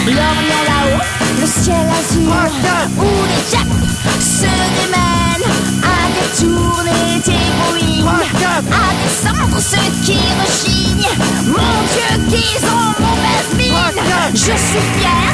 L'Orient là-haut, le ciel azur, où les jets se démènent à détourner tes ruines, à descendre ceux qui rechignent. Mon Dieu, qu'ils ont mauvaise mine. Je suis fier